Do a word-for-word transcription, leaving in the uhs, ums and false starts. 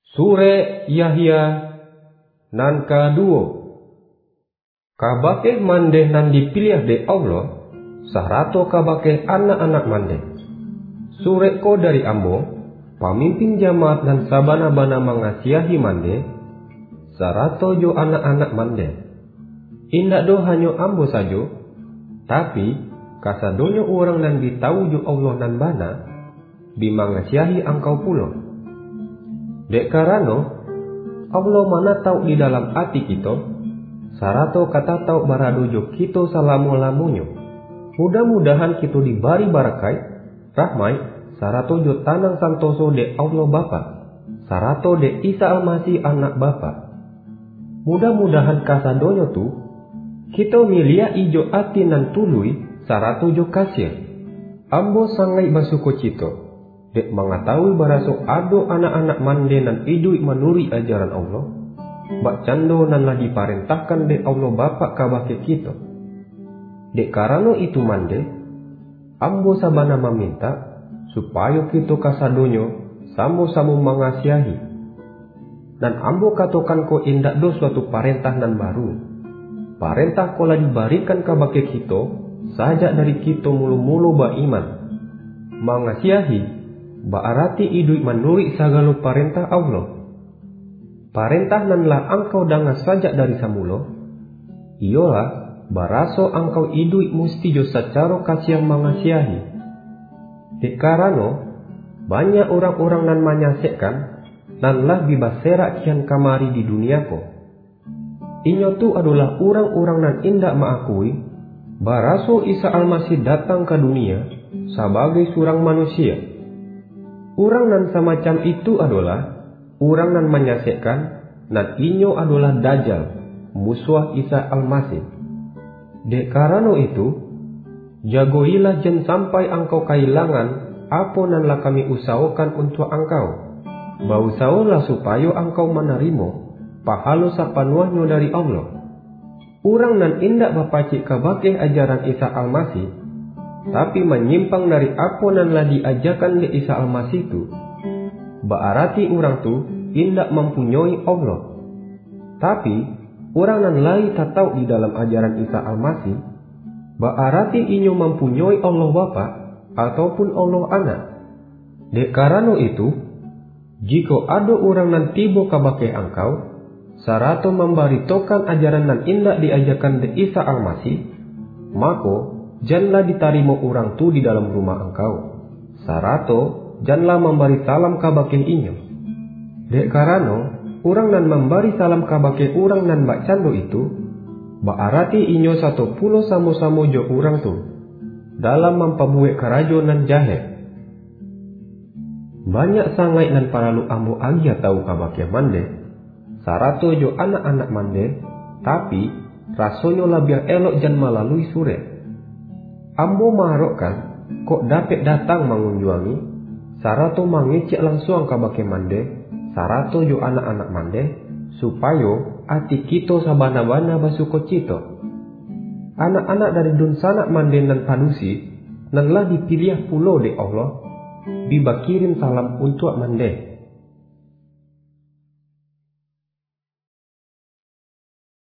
Sure Yahya nan kaduo. Kabake mande nan dipilih de Allah, sarato kabake anak-anak mande. Sure ko dari ambo, pamimpin jamaat dan sabana-bana mengasiahi mande, sarato jo anak-anak mande. Indak do hanyo ambo sajo, tapi kasadonyo orang nan ditau jo Allah nan bana, bimangasiahi angkau pulo. Dek karano Allah mana tau di dalam hati kita, sarato kata tau baradojo kita salamu-lamunyo. Mudah-mudahan kita dibari barakai, rahmai, sarato jo tanang santoso de Allah Bapa, sarato de Isa Almasih anak Bapa. Mudah-mudahan kasadonyo tu, kita milia ijo ati nan tului, sarato jo kasih. Ambo sangai basukocito, dek mengetahui baraso ado anak-anak mande nan idui menuri ajaran Allah, bak cando nan lah diparentahkan de Allah Bapa kabake kita. Dek karano itu mande, ambo sabana meminta supaya kita kasadonyo samo-samo mengasiahi. Dan ambo katokan ko indak do suatu parentah nan baru. Parentah ko lah dibarikan kabake kita sajak dari kita mulu-mulu ba iman. Mengasiahi berarti idui menuri sagala parentah Allah. Parentah nan lah angkau dangas sajak dari samulo, iyalah baraso angkau idui musti jo secara kasih mengasiahi. Dek karano banyak orang-orang nan menyasekkan nan lah bibaserak kian kamari di dunia ko. Inyo tu adalah orang-orang nan indak mengakui baraso Isa Almasih datang ke dunia sebagai seorang manusia. Orang nan semacam itu adalah orang nan menyasekkan nan inyo adalah Dajjal, musuh Isa Almasih. Dek karano itu, jagoilah jen sampai engkau kehilangan apa nan lah kami usahakan untuk engkau. Bausaolah supaya engkau menerima pahala sapanuahnya dari Allah. Orang nan indak bapacik kabake ajaran Isa Almasih, tapi menyimpang dari apa nan lah diajarkan di Isa Almasih itu, berarti orang tu indak mempunyai Allah. Tapi orang nan lain tak tahu di dalam ajaran Isa Almasih, berarti inyo mempunyai Allah Bapa ataupun Allah Anak. Dek karano itu, jika ada orang nan tiba kabake engkau, sarato membaritokan ajaran nan indak diajarkan di Isa Almasih, maka janganlah diterima orang tu di dalam rumah engkau, sarato janganlah memberi salam kabake inyo. Dek karano orang nan memberi salam kabake orang nan bak cando itu, berarti inyo satu pulo samo-samo jo orang tu dalam memperbuat kerajo nan jahat. Banyak sangai nan paralu ambo agia tahu kabake mande, sarato jo anak-anak mande, tapi rasonyo lebih elok jan melalui sure. Ambo maharokkan kok dapat datang mengunjungi, sarato mengecek langsung kabake mande, sarato jo anak-anak mande, supaya hati kita sabana-bana basukocito. Anak-anak dari dunsanak mande nan padusi, nan lah dipilih pulo de Allah, dibakirim salam untuk mande.